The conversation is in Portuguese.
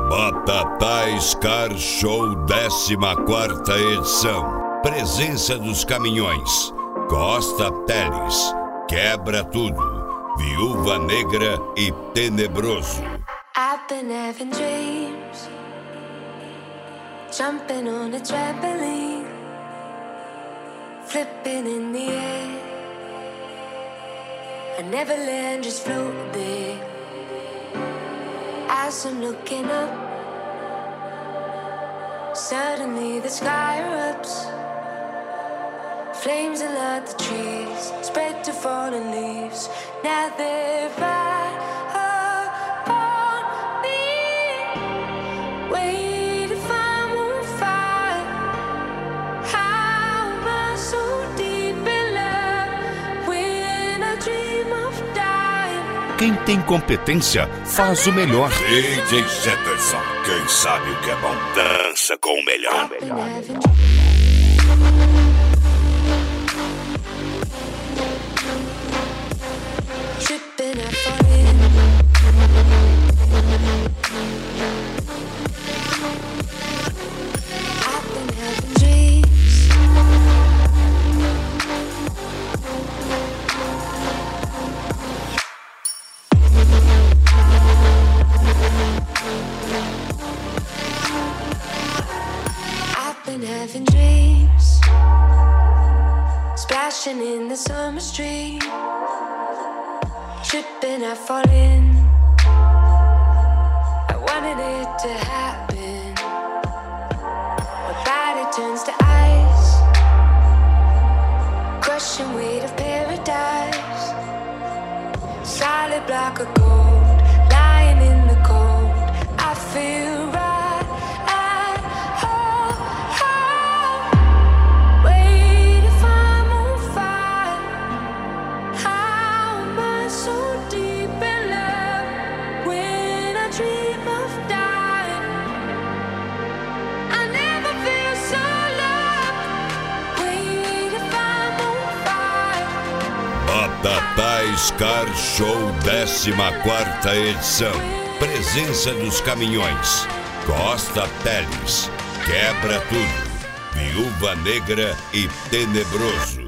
Batatais Car Show 14ª edição. Presença dos caminhões Costa Teles, Quebra Tudo, Viúva Negra e Tenebroso. I've been having dreams, jumping on a trampoline, flipping in the air. I never land, just float there. As I'm looking up, suddenly the sky erupts. Flames alert the trees, spread to fallen leaves. Now they're right upon me. Wait if I'm on fire. How am I so deep in love when I dream of dying? Quem tem competência faz o melhor. DJ Jefferson, quem sabe o que é bom, dança com o melhor. Tripping, I fall in. I've been having dreams. I've been having dreams. Splashing in the summer stream. Tripping, I fall in. I wanted it to happen. My body turns to ice. Crushing weight of paradise. Solid block of gold, lying in the cold. I feel right. Wait if I'm on fire. How am I so deep in love when I dream of dying? I never feel so loved. Wait if I'm on fire. Batatais Car Show 14ª edição. Presença dos caminhões Costa Teles, Quebra Tudo, Viúva Negra e Tenebroso.